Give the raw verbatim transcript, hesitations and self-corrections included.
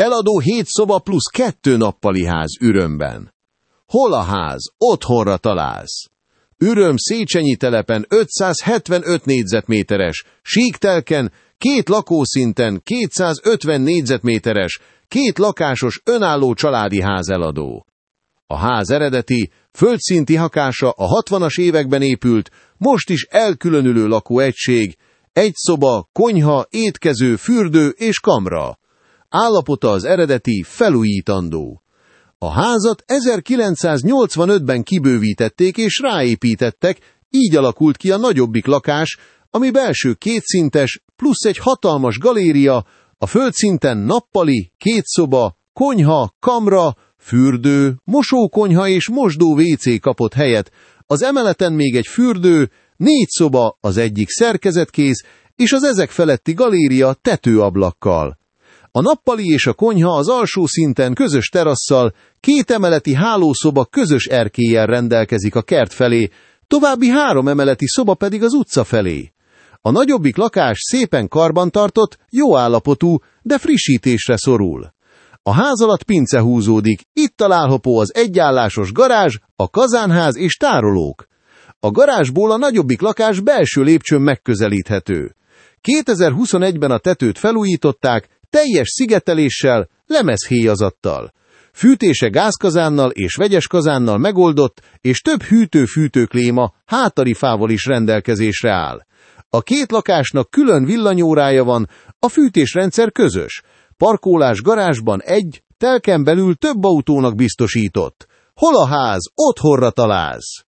Eladó hét szoba plusz kettő nappali ház Ürömben. Hol a ház? Otthonra találsz. Üröm Széchenyi telepen ötszázhetvenöt négyzetméteres, síktelken, két lakószinten kétszázötven négyzetméteres, két lakásos önálló családi ház eladó. A ház eredeti, földszinti hakása a hatvanas években épült, most is elkülönülő lakóegység, egy szoba, konyha, étkező, fürdő és kamra. Állapota az eredeti, felújítandó. A házat ezerkilencszáznyolcvanötben kibővítették és ráépítettek, így alakult ki a nagyobbik lakás, ami belső kétszintes, plusz egy hatalmas galéria, a földszinten nappali, két szoba, konyha, kamra, fürdő, mosókonyha és mosdó-vé cé kapott helyet, az emeleten még egy fürdő, négy szoba, az egyik szerkezetkész, és az ezek feletti galéria tetőablakkal. A nappali és a konyha az alsó szinten közös terasszal, két emeleti hálószoba közös erkéllyel rendelkezik a kert felé, további három emeleti szoba pedig az utca felé. A nagyobbik lakás szépen karbantartott, jó állapotú, de frissítésre szorul. A ház alatt pince húzódik, itt található az egyállásos garázs, a kazánház és tárolók. A garázsból a nagyobbik lakás belső lépcsőn megközelíthető. kétezer-huszonegyben a tetőt felújították, teljes szigeteléssel, lemezhéjazattal. Fűtése gázkazánnal és vegyes kazánnal megoldott, és több hűtő-fűtőkléma, hátarifával is rendelkezésre áll. A két lakásnak külön villanyórája van, a fűtésrendszer közös. Parkolás garázsban egy, telken belül több autónak biztosított. Hol a ház? Otthonra találsz!